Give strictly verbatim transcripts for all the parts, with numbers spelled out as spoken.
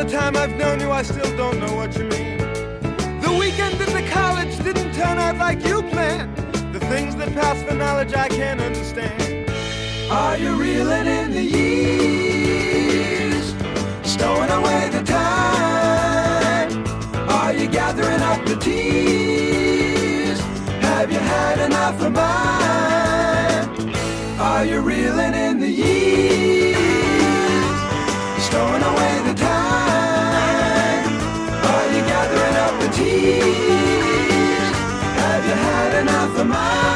time I've known you, I still don't know what you mean. The weekend at the college didn't turn out like you planned. The things that pass for knowledge I can't understand. Are you reeling in the years, stowing away the time? Are you gathering up the tears? Have you had enough of mine? Are you reeling in the years, stowing away the time? Are you gathering up the tears? Have you had enough of mine?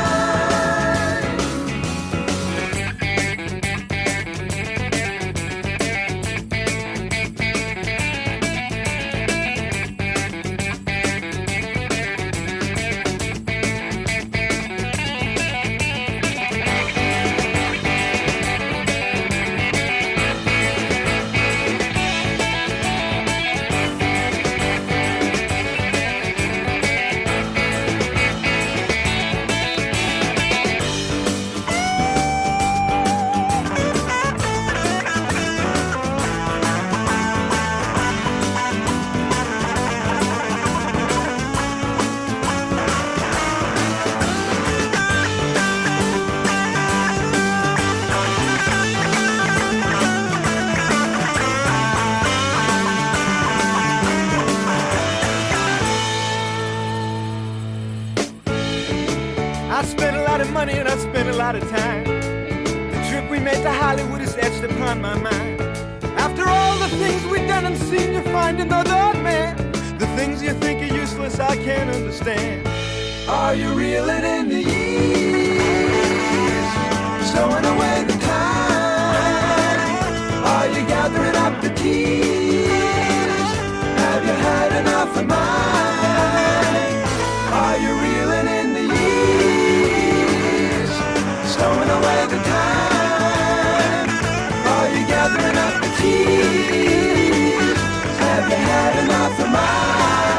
I spent a lot of money and I spent a lot of time. The trip we made to Hollywood is etched upon my mind. After all the things we've done and seen, you find another man. The things you think are useless, I can't understand. Are you reeling in the years, stowing away the time? Are you gathering up the tears? Have you had enough of mine? Are you reeling in the years, stowing away the time? Are you gathering up the tears? Have you had enough of mine?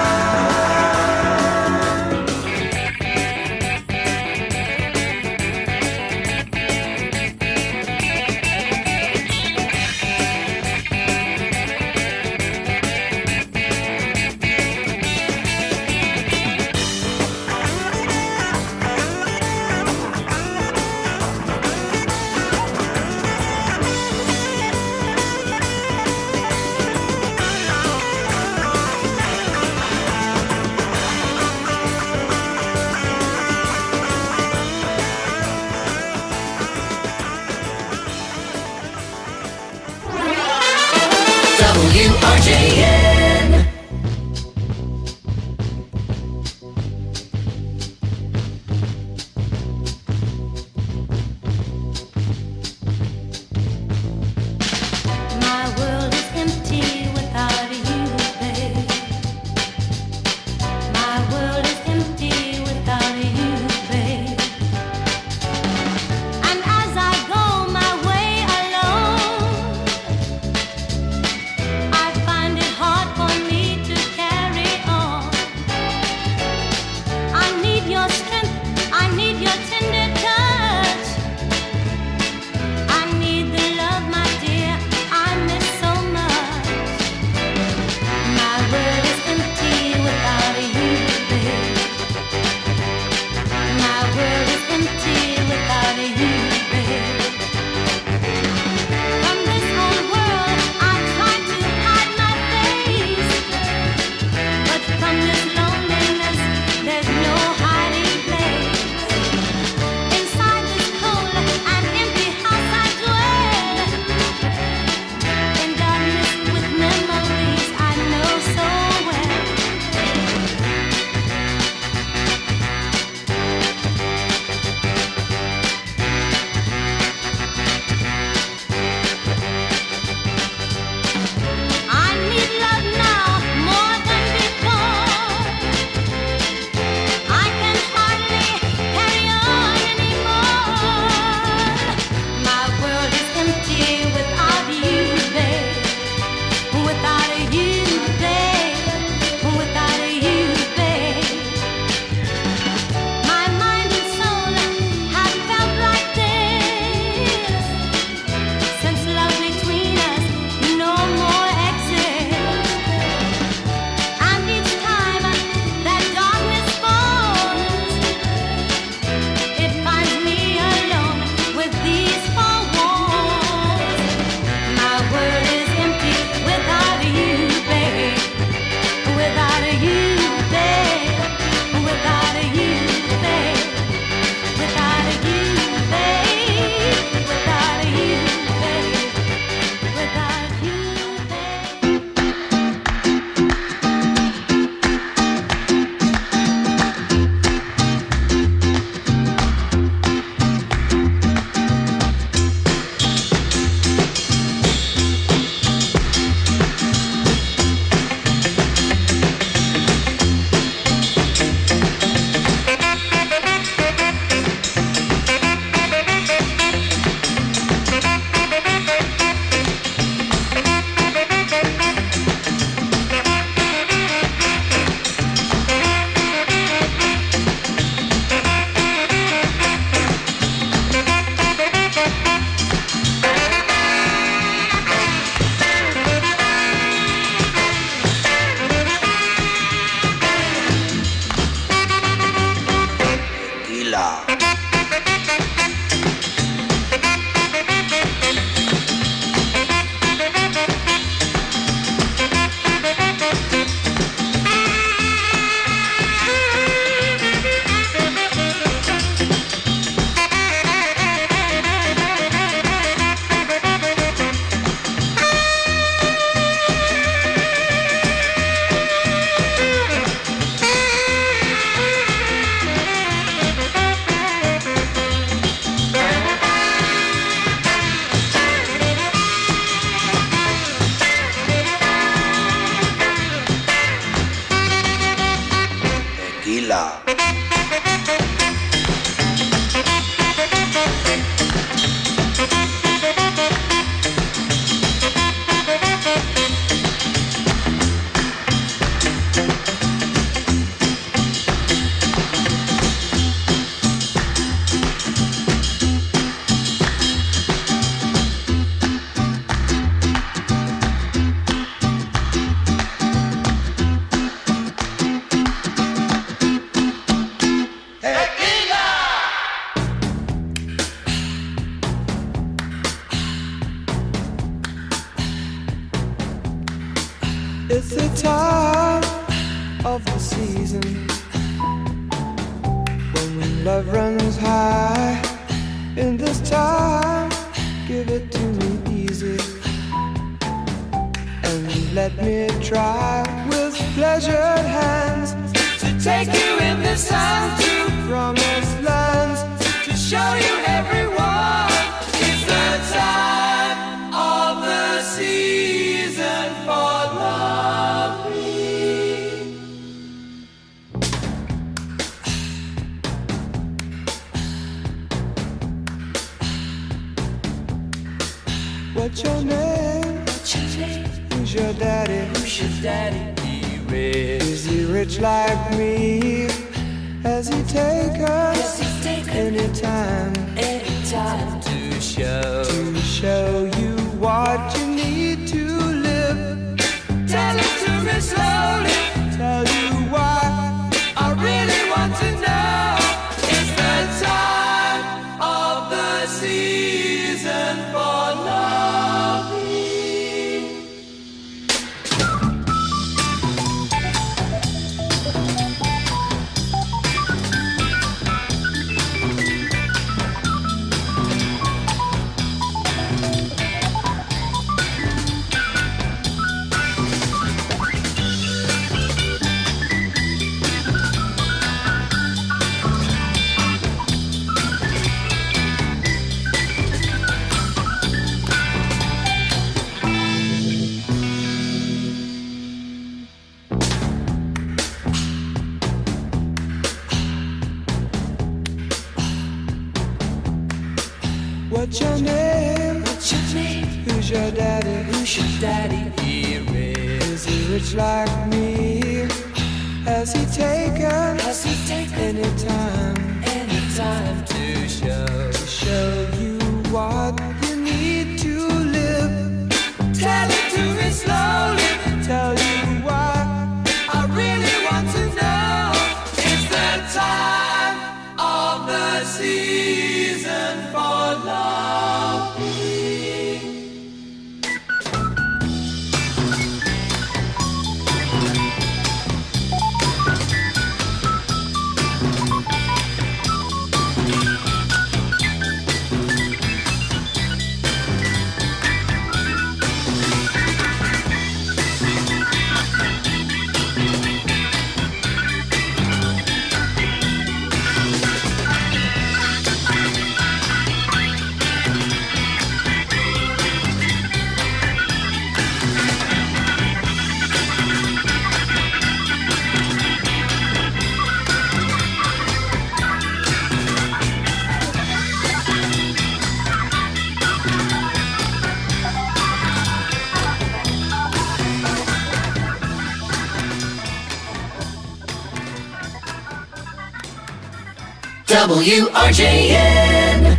W R J N. My world is empty without you, babe. My world is empty without you, babe. And as I go my way alone, I find it hard for me to carry on. I need your strength, I need your tender touch. I need the love, my dear, I miss so much. My world is empty without you, babe. Tequila. It's the time of the season when love runs high. In this time, give it to me easy and let me try with pleasured hands to take you in the sun to promised lands, to show you everyone. It's the time of the season for love. What's your name? What's your name? Who's your daddy? Who's your daddy? He rich. Is he rich like me? Has he taken, Has he taken any time, any time to show, to show you what you need to live? Tell it to me slowly. Tell you why I really want to know. It's the time of the season for love. What's your name? What's your name? Who's your daddy? Who's your daddy? He rich. Is he rich like me? Has he taken, Has he taken any time, any time to show, to show you what you need to live? Tell it to me slowly. Tell you why I really want to know. It's the time of the season for love. W R J N.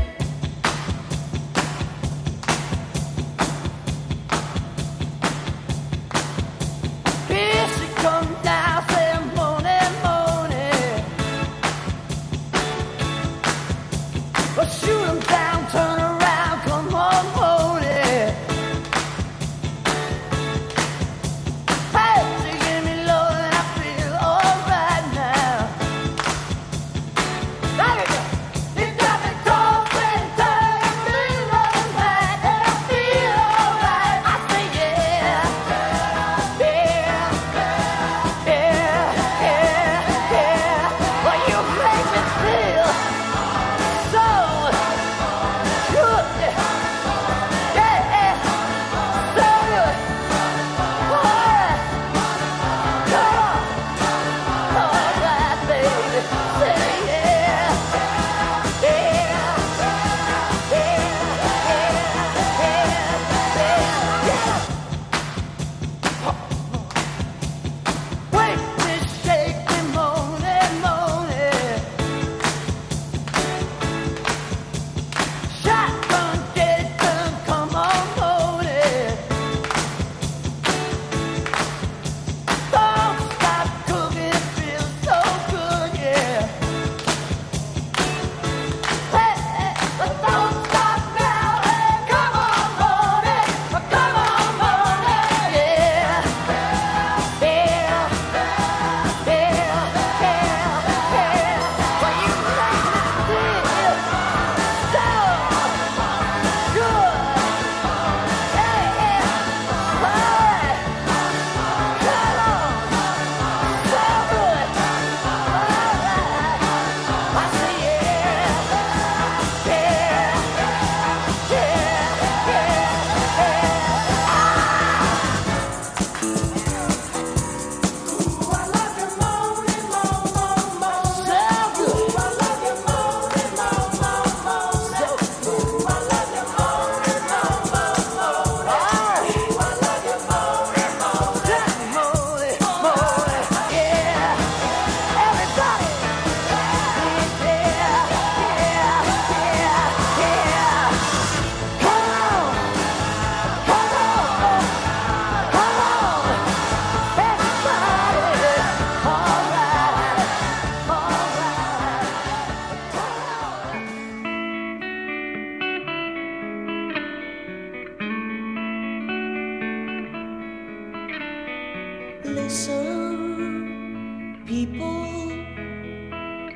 Let it go. It got me talking.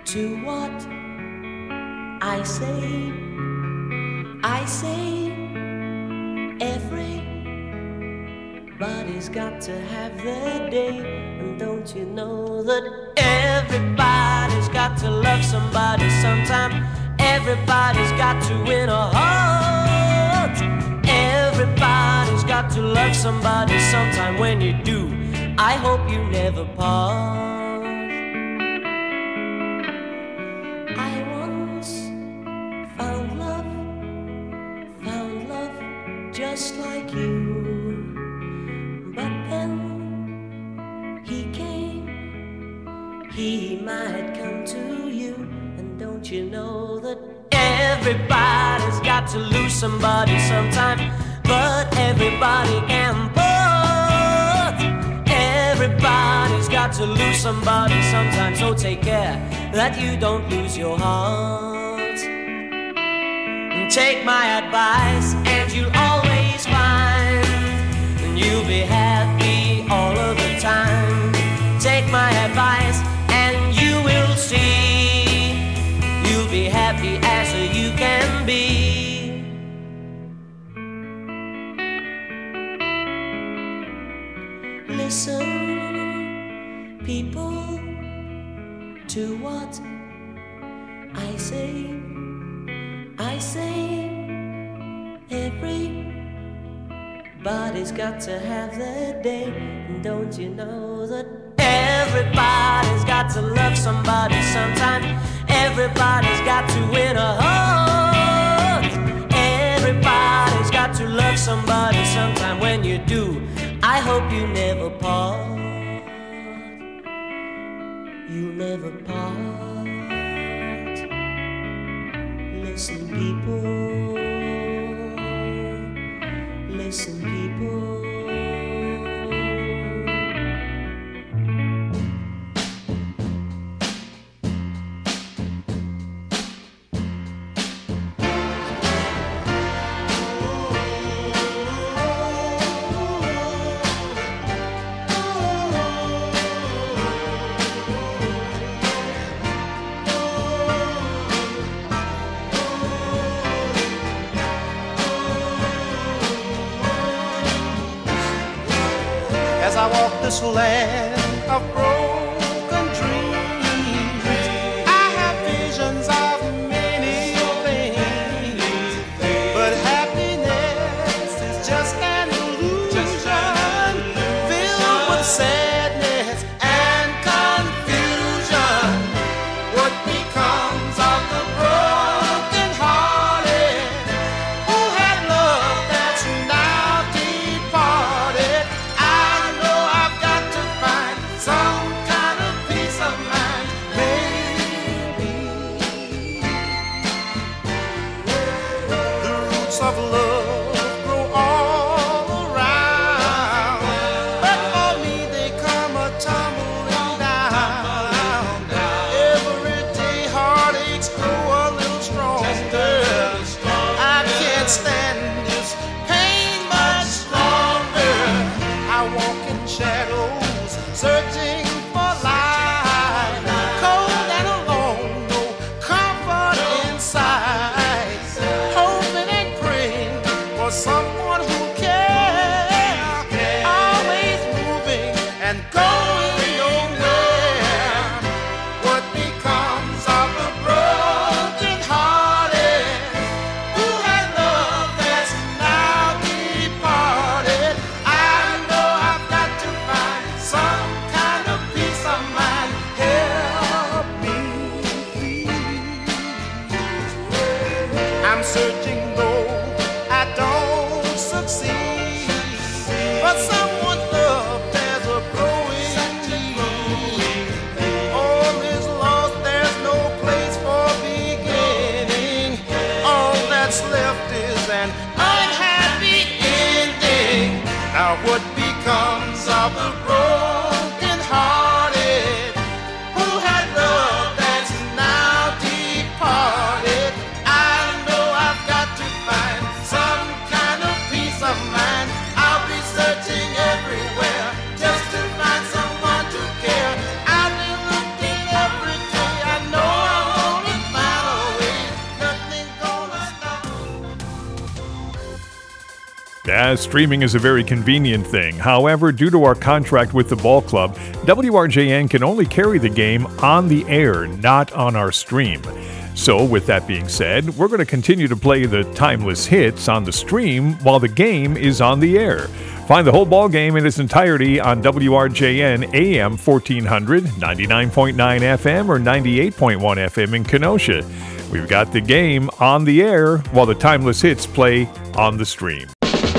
to what I say. I say everybody's got to have their day. And don't you know that everybody's got to love somebody sometime? Everybody's got to win a heart. Everybody's got to love somebody sometime. When you do, I hope you never part. I once found love, found love just like you. But then he came, he might come to you. And don't you know that everybody's got to lose somebody sometime? But everybody can part. Everybody's got to lose somebody sometime. So take care that you don't lose your heart. And take my advice and you'll always find, and you'll be happy all of the time. Take my advice and you will see, you'll be happy as you can be. Listen, people, to what I say. I say everybody's got to have their day. And don't you know that everybody's got to love somebody sometime? Everybody's got to win a heart. Everybody's got to love somebody sometime. When you do, I hope you never part. You never part. Listen, people. Listen, people. As I walk this land of broken dreams, I have visions of many things, but happiness is just an illusion, filled with sadness and confusion. What becomes of the broken hearted who had love that's now departed? Some Yeah, streaming is a very convenient thing. However, due to our contract with the ball club, W R J N can only carry the game on the air, not on our stream. So, with that being said, we're going to continue to play the timeless hits on the stream while the game is on the air. Find the whole ball game in its entirety on W R J N A M fourteen hundred, ninety-nine point nine F M, or ninety-eight point one F M in Kenosha. We've got the game on the air while the timeless hits play on the stream.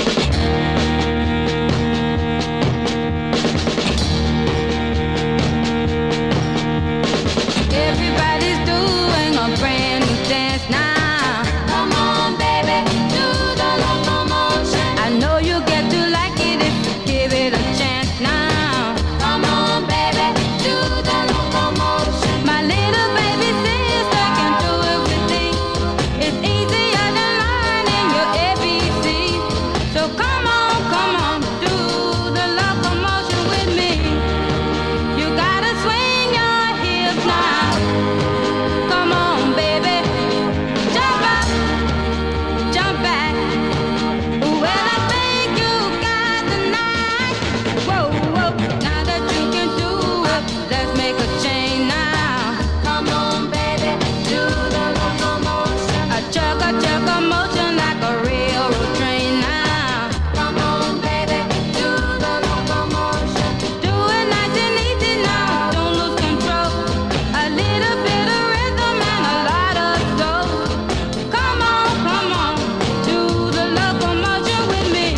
Everybody's doing a brand new dance now. Come on, baby, do the locomotion. I know you get to like it if you give it a chance now. Come on, baby, do the locomotion. My little baby sister can do it with me. It's easier than learning your A B C. So come on, come on, do the locomotion with me. You gotta swing your hips now. Come on, baby, jump up, jump back. Well, I think you got the knack. Whoa, whoa, now that you can do it, let's make a change now. Come on, baby, do the locomotion. A chug, a chug, a motion like a railroad train now. Come on, baby, do the locomotion. Do it nice and easy now, don't lose control. A little bit of rhythm and a lot of soul. Come on, come on, do the locomotion with me.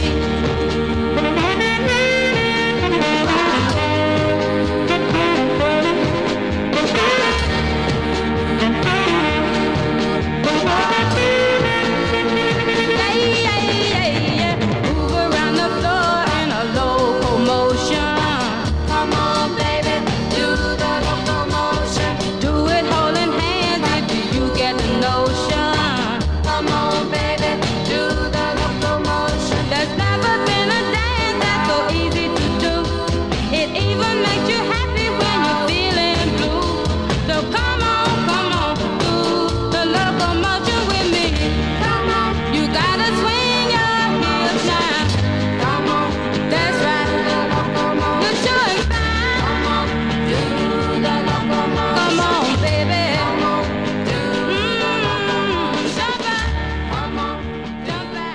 Yeah, yeah, yeah, yeah. Move around the floor in a locomotion. Come on, baby, do the locomotion. Do it holding hands if you get the notion. Come on, baby, do the locomotion. There's never been a dance that's so easy to do. It even makes you happy when you're feeling blue. So come on, come on, do the locomotion with me. Come on, you gotta swing your hips now. Come on, that's right. You're showing fine. Come on, do the locomotion. Come on, baby. Come on, do the locomotion. Jump back. Come on, jump back.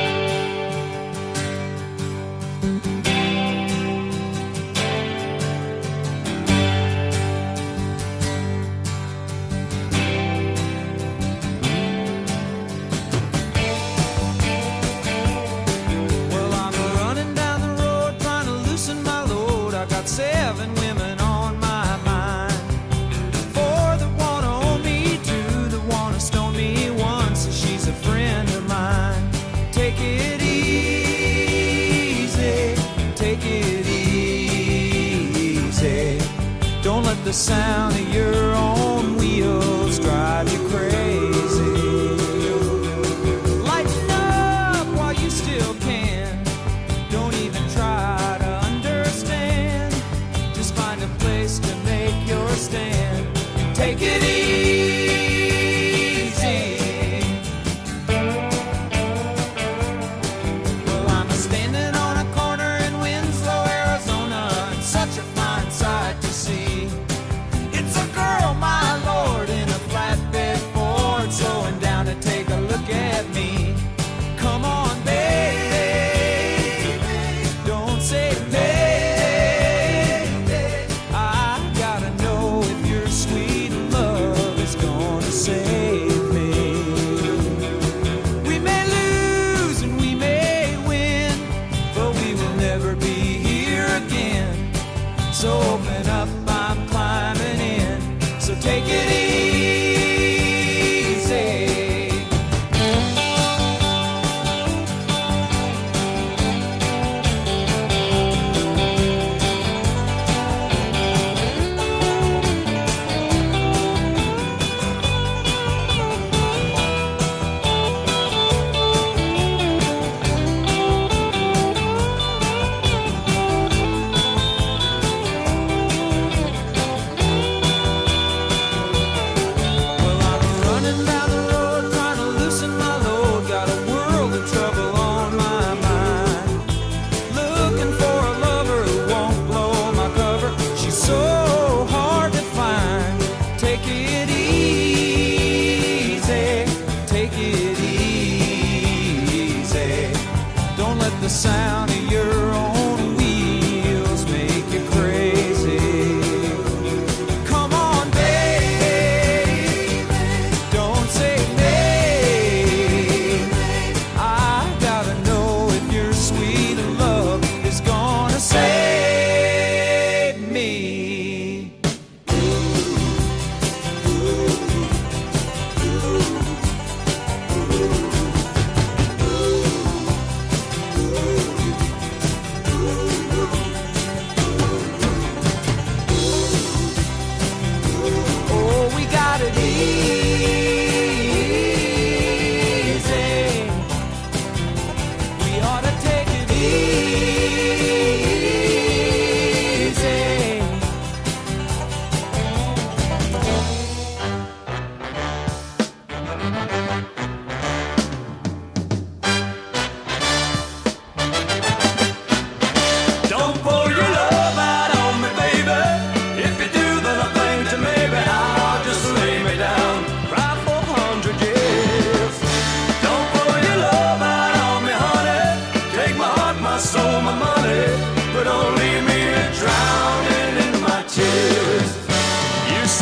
Well, I'm running down the road trying to loosen my load. I got seven women on my mind. Four that wanna own me, two that wanna stone me, one says she's a friend of mine. Take it easy, take it easy. Don't let the sound of your own wheels drive you crazy. Lighten up while you still can. Don't even try to understand. Just find a place to make your stand. Take it easy. Well, I'm standing on a corner in Winslow, Arizona, and such a fine sight to see. It's a girl, my lord, in a flatbed Ford, slowing down to take a look at me. Come on, baby, don't say maybe. I gotta know if you're sweet and love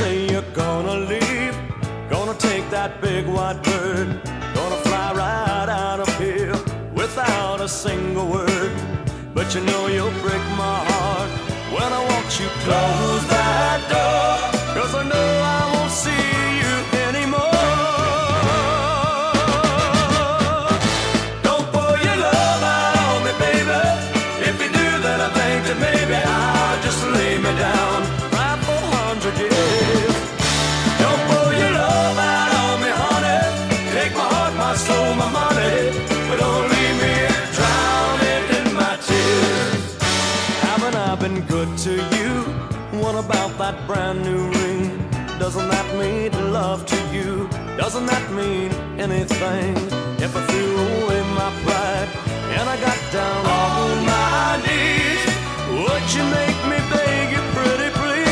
say you're gonna leave, gonna take that big white bird, gonna fly right out of here without a single word. But you know you'll break my heart when I watch you close that door, 'cause I know I won't see you anymore. Don't pour your love out on me, baby. If you do, then I think that maybe I'll just lay me down, cry for a hundred years. Don't pour your love out on me, honey. Take my heart, my soul, my money, but don't leave me drowning in my tears. Haven't I been good to you? What about that brand new ring? Doesn't that mean love to you? Doesn't that mean anything? If I threw away my pride and I got down on my knees, would you make me beg you pretty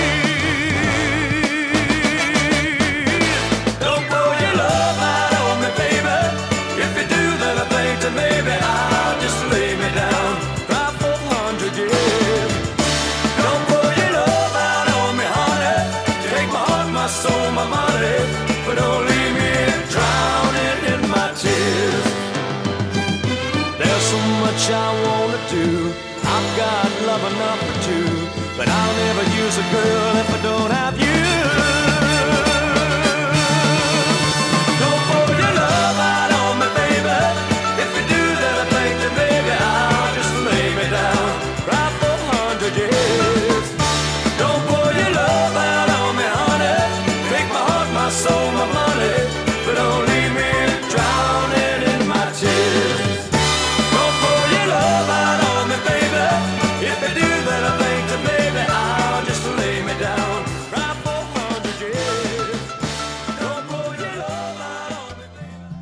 please? Don't pour your love out on me, baby. If you do, then I think that maybe I'll just lay me down, cry for a hundred years. Don't pour your love out on me, honey. Take my heart, my soul, my money, but don't leave me drowning in my tears. There's so much I wanna do, I've got love enough for two, but I'll never use a girl if I don't have you. Don't pour your love out on me, baby. If you do, then I think that maybe I'll just lay me down, cry for a hundred years. Don't pour your love out on me, honey. Take my heart, my soul, my money, but don't leave me drowning in my tears. Don't pour your love out on me, baby. If you do, then I think that maybe I'll just lay me down, cry for a hundred years. Don't pour your love out on me,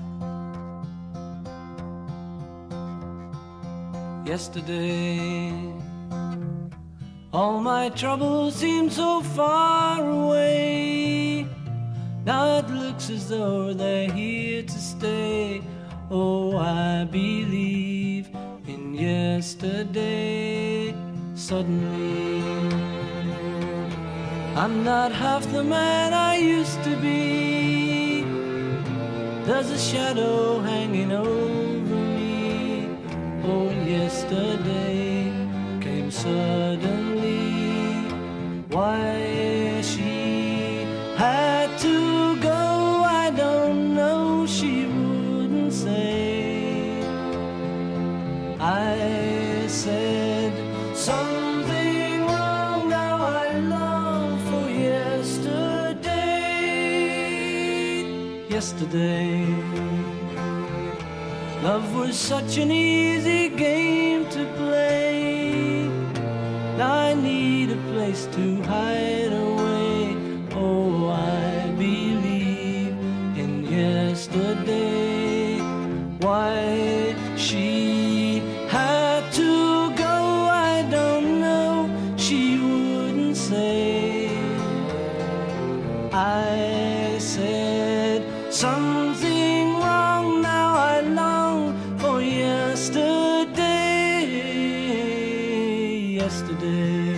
baby. Yesterday, all my troubles seem so far away. Now it looks as though they're here to stay. Oh, I believe in yesterday. Suddenly, I'm not half the man I used to be. There's a shadow hanging over me. Oh, yesterday came suddenly. Why she had to go, I don't know, she wouldn't say. I said something wrong, now I long for yesterday. Yesterday, love was such an easy game to play. Now I need a place to hide away. Oh, I believe in yesterday. Why she had to go, I don't know, she wouldn't say. I said something wrong, now I long for yesterday. Yesterday,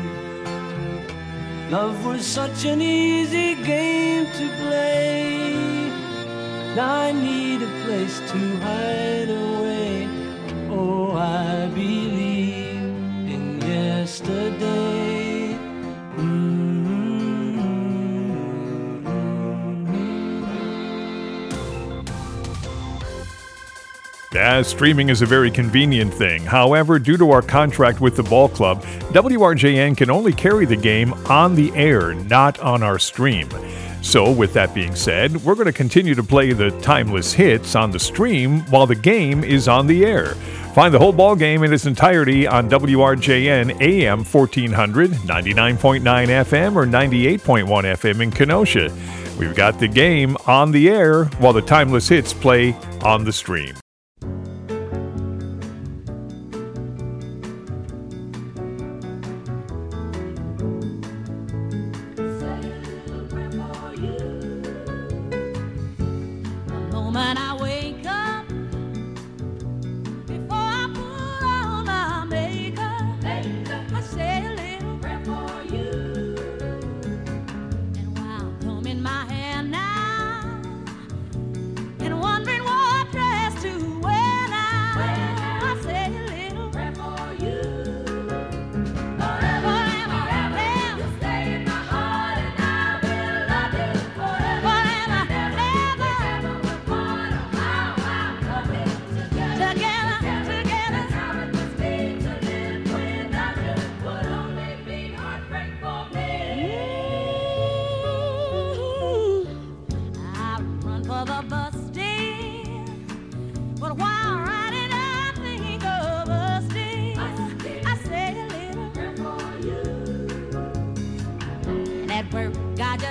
love was such an easy game to play. Now I need a place to hide away. Oh, I believe in yesterday. Yeah, streaming is a very convenient thing. However, due to our contract with the ball club, W R J N can only carry the game on the air, not on our stream. So, with that being said, we're going to continue to play the timeless hits on the stream while the game is on the air. Find the whole ball game in its entirety on W R J N A M fourteen hundred, ninety-nine point nine F M, or ninety-eight point one F M in Kenosha. We've got the game on the air while the timeless hits play on the stream. And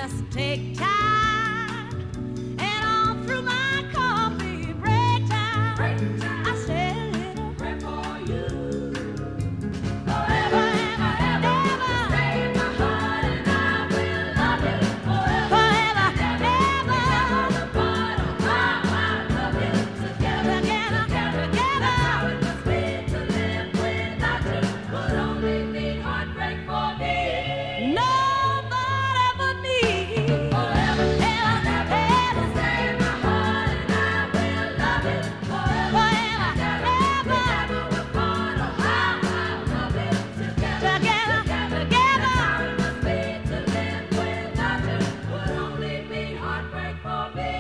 just take time. And all through my coffee break time, I say a little prayer for you. Forever, ever, ever, ever. Stay in my heart and I will love you forever, ever, ever. Together apart, oh, I love you together, together, together. That's how it must be to live without you. Would only be heartbreak for me. Nobody but me. Forever, ever, ever. Stay in my heart and I will love you forever, ever, ever. Together apart, oh, I love you together, together, together. That's how it must be to live without you. Would only be heartbreak for me.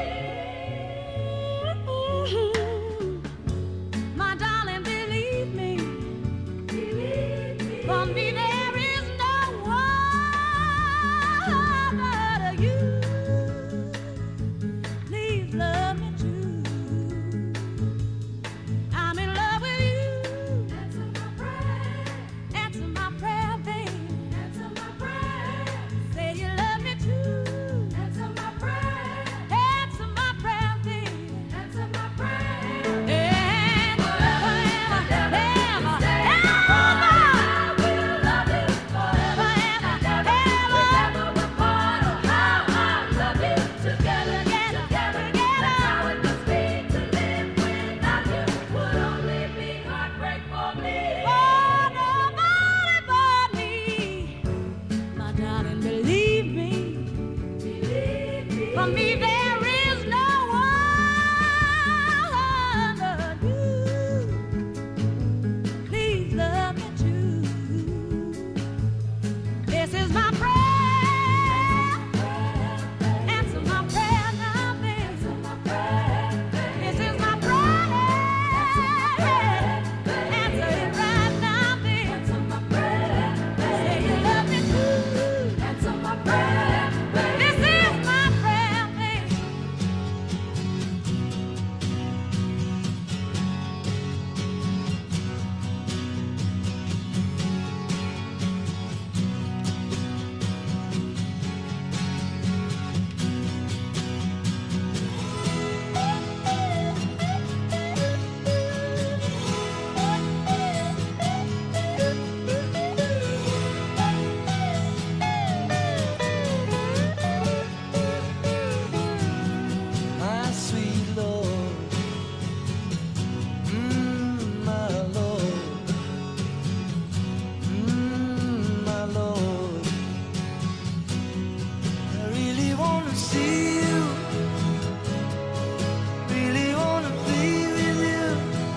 My darling, believe me, believe me. For me there is no one but you. Please love me too. I'm in love with you. Answer my prayer. Answer my prayer, babe. Answer my prayer. Say you love me too. Answer my prayer. Answer my prayer, babe. Answer my prayer. And forever, ever, ever, ever. I will love you forever, ever, ever. Together apart, oh, how I love you together, together, together. That's how it must be to live without you. Would only be heartbreak for me. Oh, nobody but me. My darling, believe me, believe me. For me there is no one but you. Please love me too. This is my prayer. Answer my prayer now, babe. This is my prayer. Answer it right now, babe. Say you love me too. Answer my prayer. This is my prayer, babe. My sweet Lord, mm, my Lord, mm, my Lord. I really wanna see you, really wanna be with you,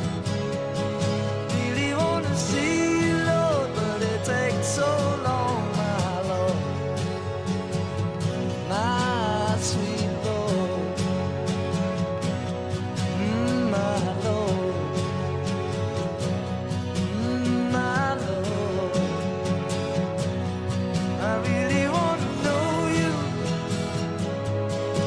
really wanna see you, Lord, but it takes so long, my Lord, my sweet Lord. Mm, my Lord, mm, my Lord, I really want to know you.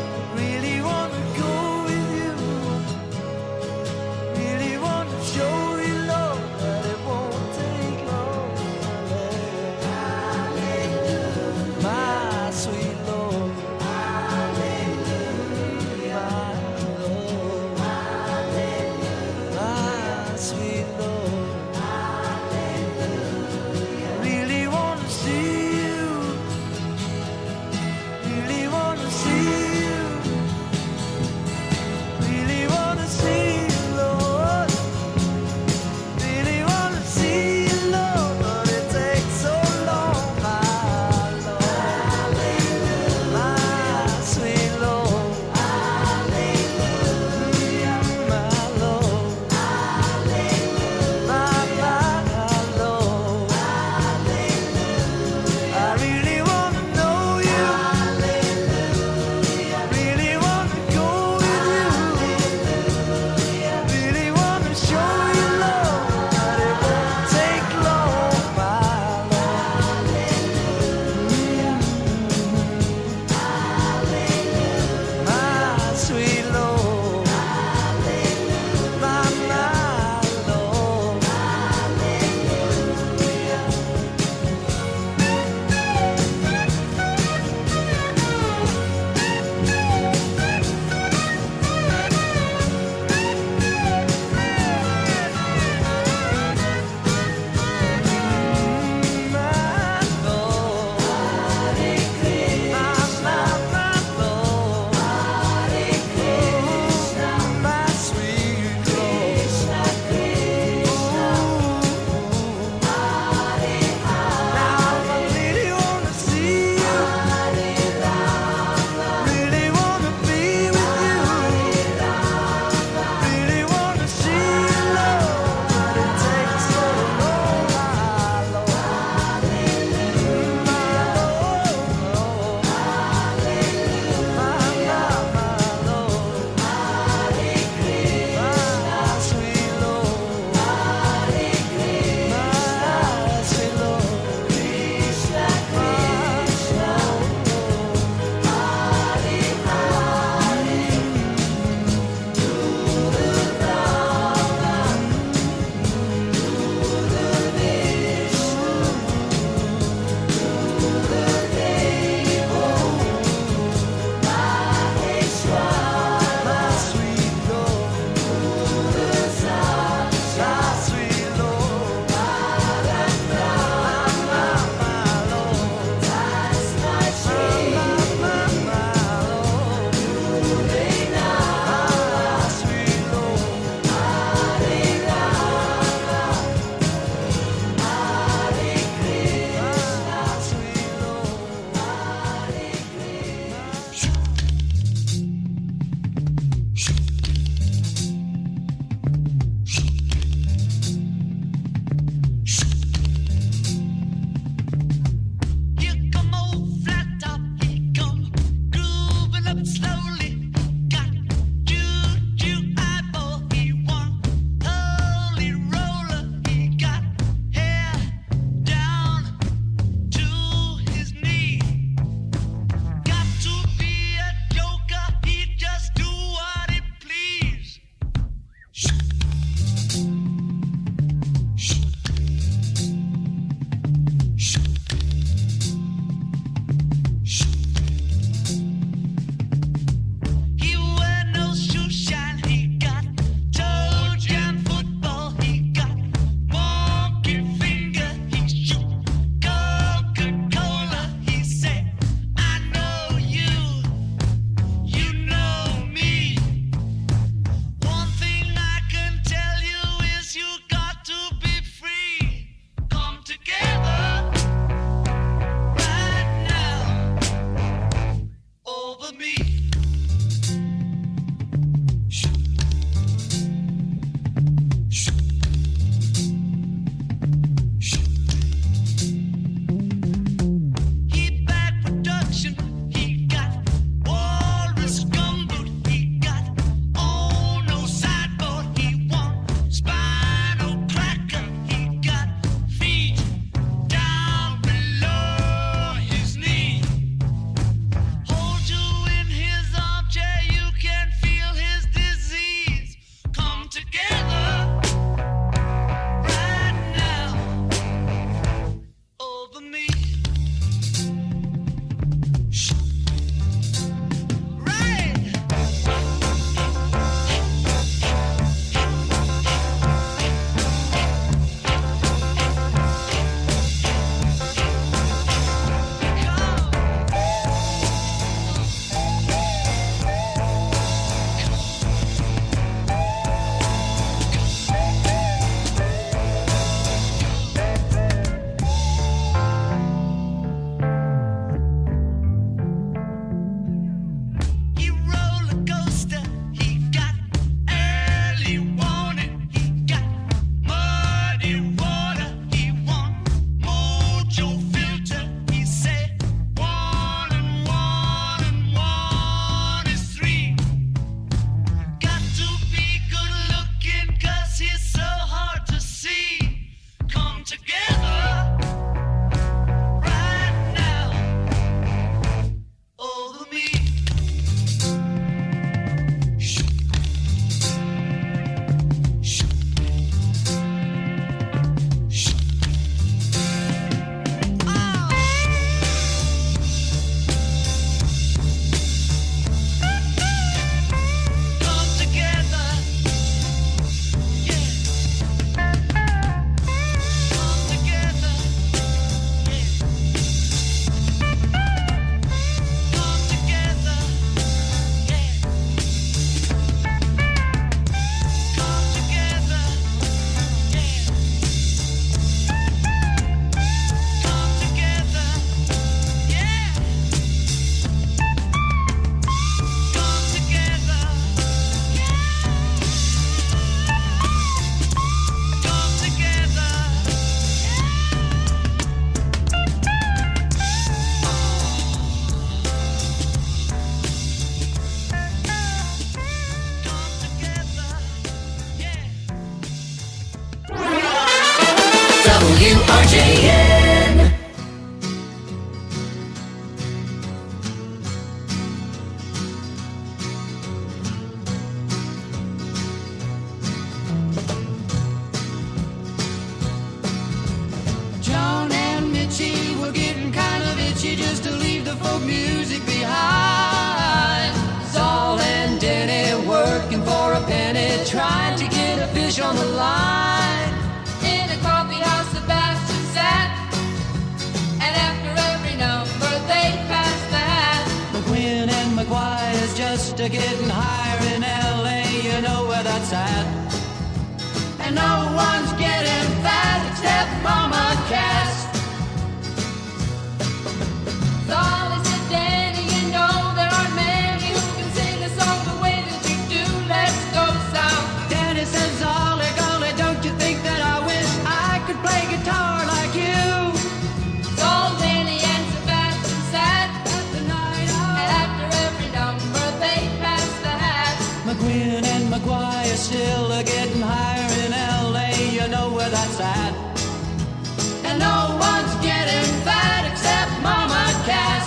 on the line. In a coffee house, Sebastian sat, and after every number they passed the hat. McQueen and McGuire's just a getting higher in L A, you know where that's at. And no one's getting fat except Mama Cass. Solly said, Danny, you know there aren't many who can sing a song the way that you do. Let's go south. Danny says, Ollie, golly, don't you think that I wish I could play guitar like you? So Danny and Sebastian sat At the night out. and after every number they passed the hat. McQueen and McGuire still are getting higher in L A, you know where that's at. And no one's getting fat except Mama Cass.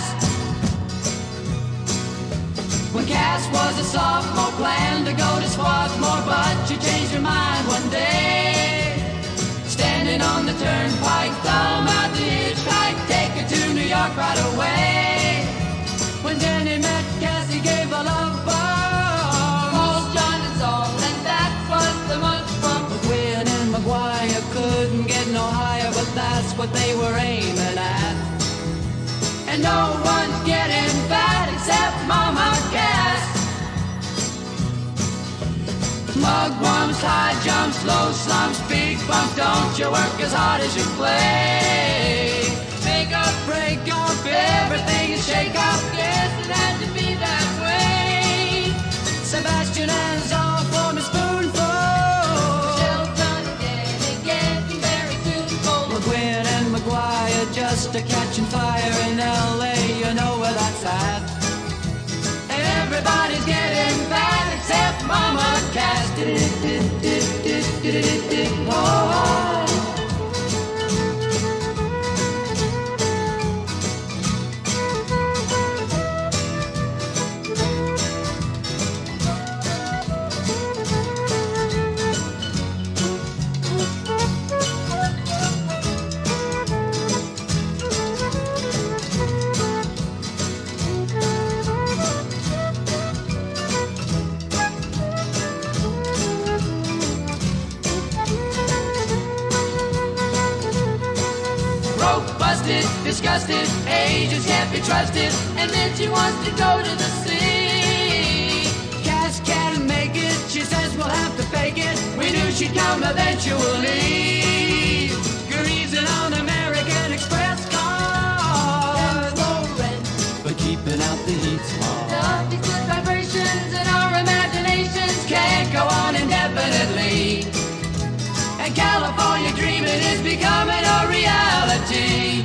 When Cass was a sophomore, planned to go to Swarthmore, but she changed her mind one day. Standing on the turnpike, thumb out the hitchhike, take her to New York right away. When Danny met Cass, he gave a love bomb. Called John and Saul, and that was the much fun. McQueen and McGuire couldn't get no higher, but that's what they were aiming at. And no one's getting fat except Mama Cass. Mugwumps, high jumps, low slumps, big bumps, don't you work as hard as you play. Make up, Break off, everything is shake up. yes, it had to be that way. Sebastian has all for a spoonful. Shelton and Danny getting very tuneful. McQueen and McGuire just a catching fire in L A, you know where that's at. Everybody's getting fat except Mama Cass. Oh. Disgusted, agents can't be trusted, And then she wants to go to the sea. Cass can't make it, she says we'll have to fake it. We knew she'd come eventually. Greasing on American Express cars, Low rent, but keeping out the heat's hard. love these good vibrations and our imaginations Can't go on indefinitely, and California dreaming is becoming a reality.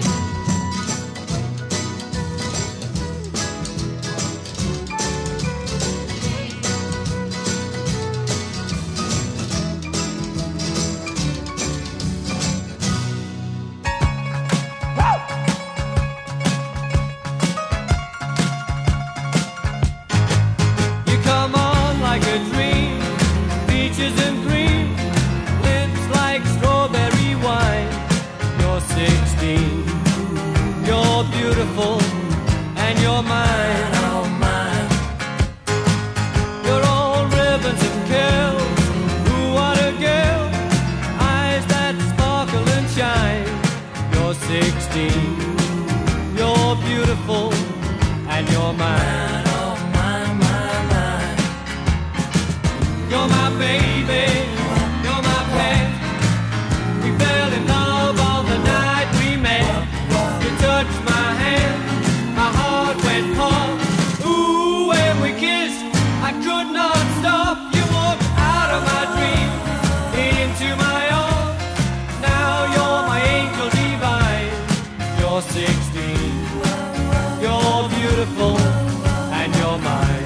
You come on like a dream, peaches and cream, lips like strawberry wine. You're sixteen, you're beautiful, and you're mine. Oh, mine. You're all ribbons and curls. Ooh, what a girl, eyes that sparkle and shine. You're sixteen, you're beautiful, and you're mine. Oh, mine, mine, mine. You're my baby, you're my pet. We fell in love on the night we met. You touched my hand, my heart went pump. Ooh, when we kissed, I could not stop. You walked out of my dreams, into my arms. Now you're my angel divine. You're sixteen, you're beautiful, and you're mine.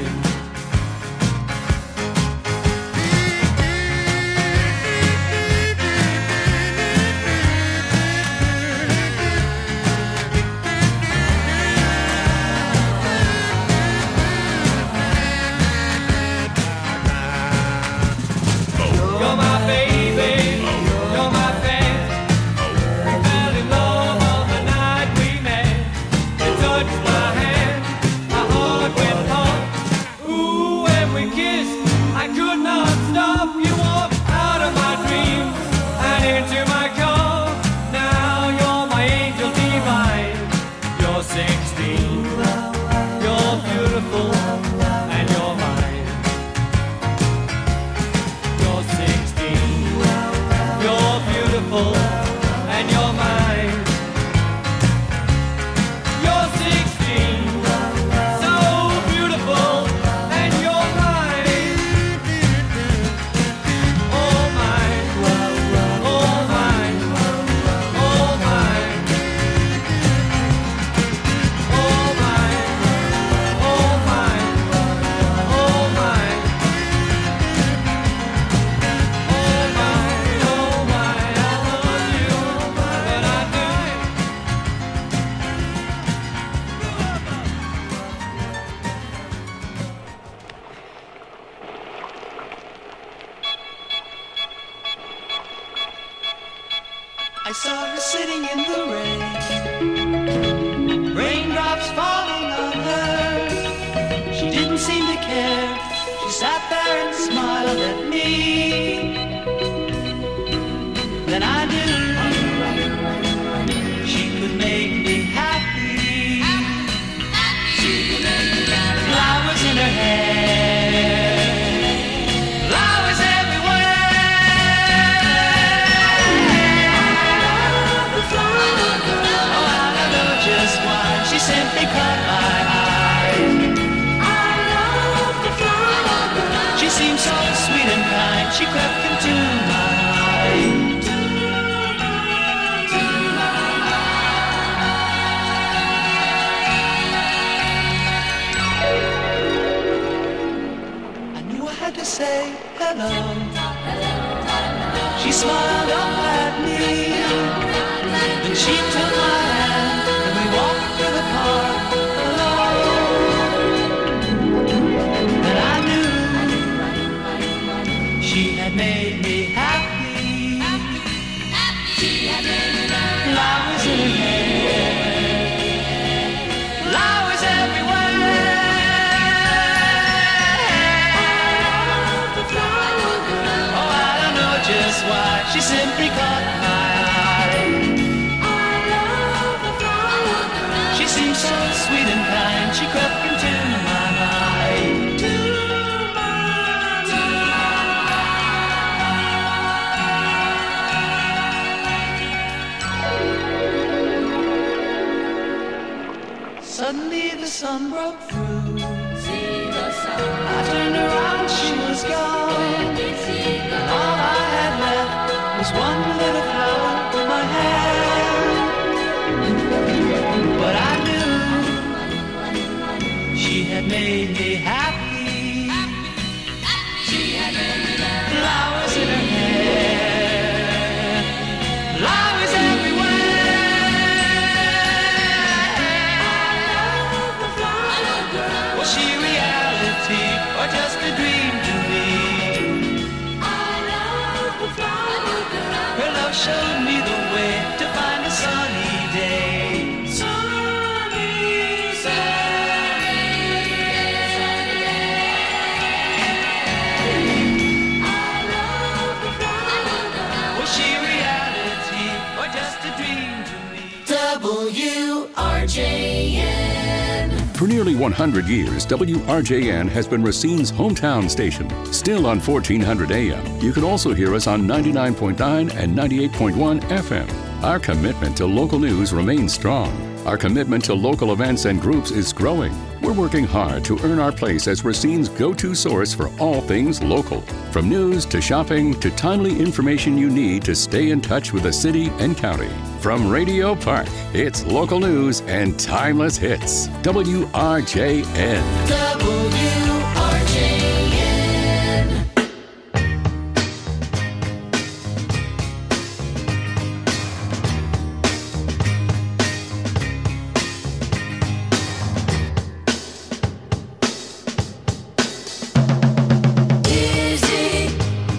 I saw her sitting in the rain, raindrops falling on her. She didn't seem to care. She sat there and smiled at me. Then I knew she could make me happy. Flowers in her hair, flowers everywhere. Oh, I don't know just why. She simply caught my eye. She seemed so sweet and kind. She crept into my mind. To say hello. She smiled up at me, and she took my hand, and we walked through the park alone. And I knew she had made me happy. Flowers in her hair, flowers everywhere. Just why she simply caught my eye. I love the flower. She seemed so sweet and kind. She crept into my mind. To my mind. Suddenly the sun broke through. I turned around, she was gone. All I had left was one little flower in my hand. But I knew she had made me happy. Flowers in her hair, flowers everywhere. Was she reality or just a dream to me? Her love showed me the way to find a sunny day. Sunny, sunny, sunny day. I love the flower. Was she reality or just a dream to me? W R J N. For nearly one hundred years, W R J N has been Racine's hometown station. Still on fourteen hundred A M, you can also hear us on ninety-nine point nine and ninety-eight point one F M. Our commitment to local news remains strong. Our commitment to local events and groups is growing. We're working hard to earn our place as Racine's go-to source for all things local. From news to shopping to timely information you need to stay in touch with the city and county. From Radio Park, it's local news and timeless hits. W R J N. W R J N. Dizzy,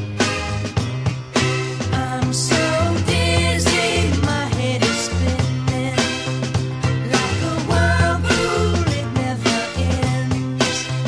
I'm so dizzy, my head is spinning like a whirlpool, it never ends.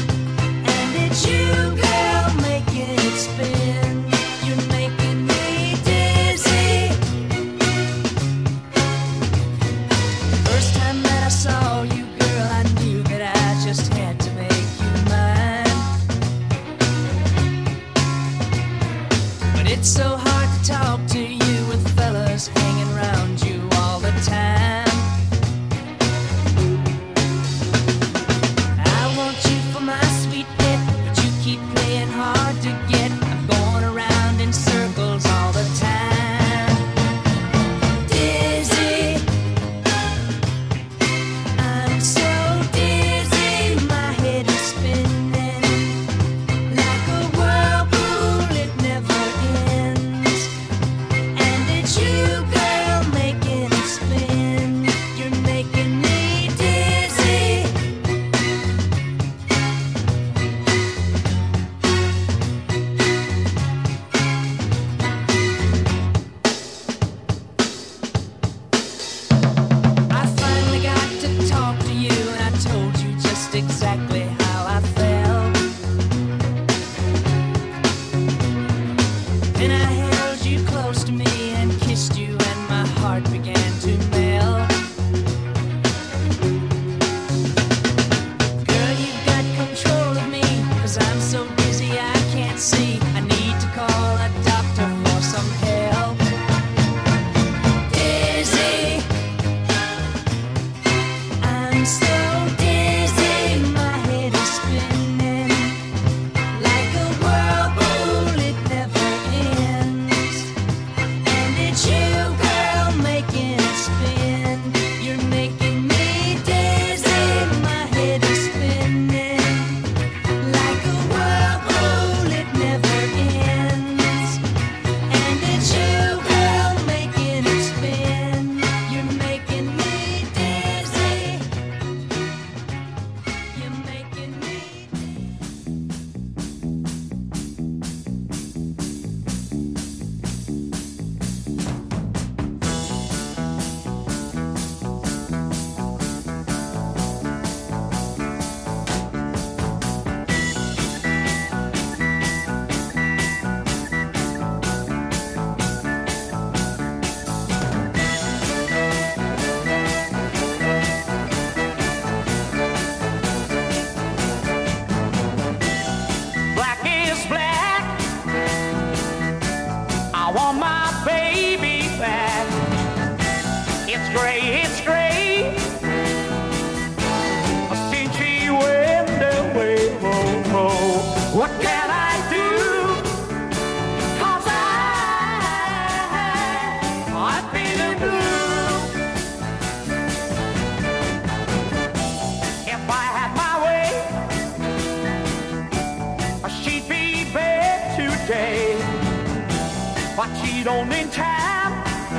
I cheat on in time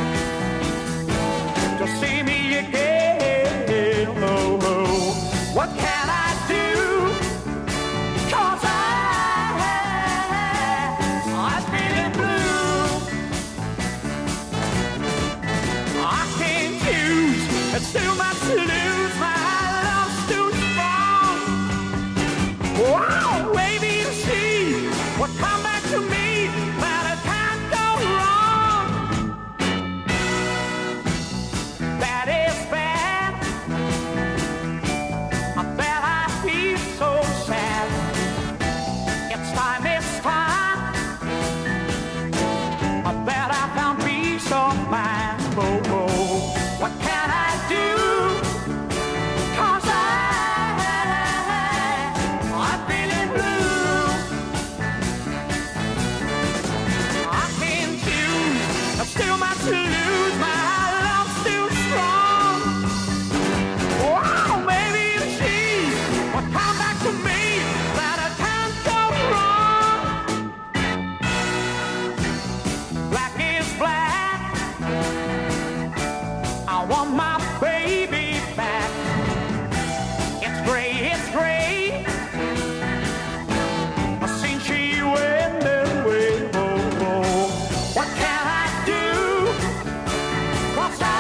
to see me again. Oh, oh. What can I do? 'Cause I, I'm feeling blue. I can't choose, it's too much to lose. My love's too strong. Wow, baby, you see what come back to me, but it can't go wrong. That is bad. I bet I feel so sad. It's time, it's time. I bet I found peace of mind. Oh, oh. What can I do? 'Cause I, I'm feeling blue. I can't choose, there's too much to lose. My love's too strong. Wow, maybe you see what come back to me, that I can't go wrong. Black is black. I want my baby back. It's gray, it's gray. Since she went away, oh, oh. What can I do? 'Cause I,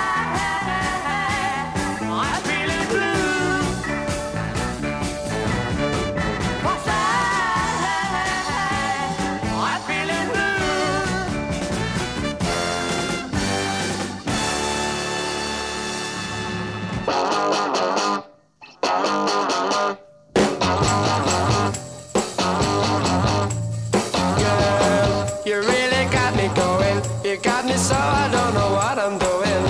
I'm feeling blue. 'Cause I, I'm feeling blue. You really got me going. You got me so I don't know what I'm doing.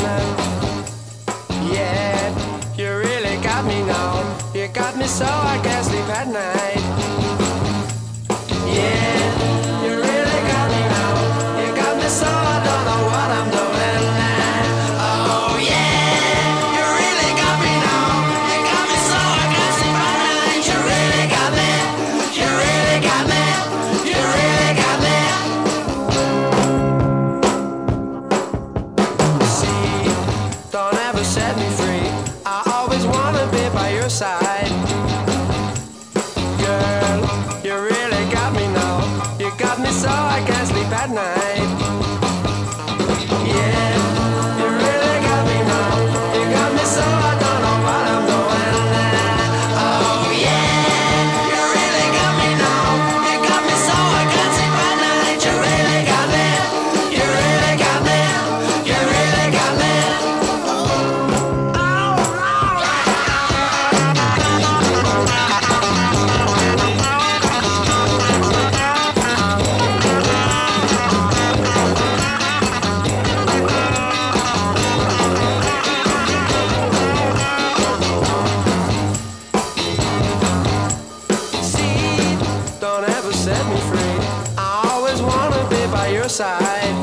Yeah, you really got me now. You got me so I can't sleep at night. Yeah, you really got me now. You got me so I don't know what I'm doing. Oh yeah, you really got me now. You got me so I can't sleep at night. You really got me. You really got me. You really got me. See, don't ever set me free. I always wanna be by your side. Girl, you really got me now. You got me so I can't sleep at night. Yeah, you really got me now. You got me so I don't know what I'm doing. Oh yeah, you really got me now. You got me so I can't sleep at night. You really got me. You really got me. You really got me. See, don't ever set me free. I always wanna be by your side.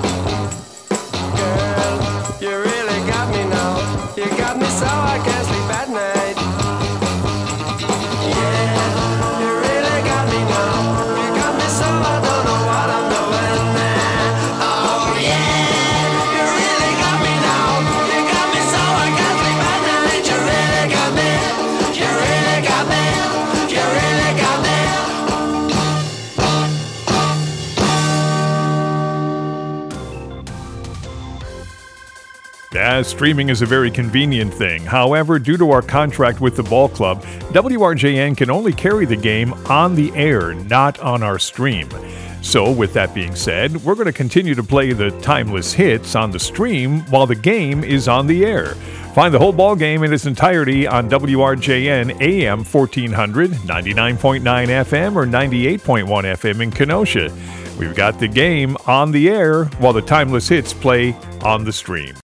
Girl, you really got me now. You got me so I can't sleep at night. Yeah, you really got me now. You got me so I don't know what I'm doing. Oh yeah, you really got me now. You got me so I can't sleep at night. You really got me. You really got me. You really got me. Yeah, streaming is a very convenient thing. However, due to our contract with the ball club, W R J N can only carry the game on the air, not on our stream. So, with that being said, we're going to continue to play the timeless hits on the stream while the game is on the air. Find the whole ball game in its entirety on W R J N A M fourteen hundred, ninety-nine point nine F M, or ninety-eight point one F M in Kenosha. We've got the game on the air while the timeless hits play on the stream.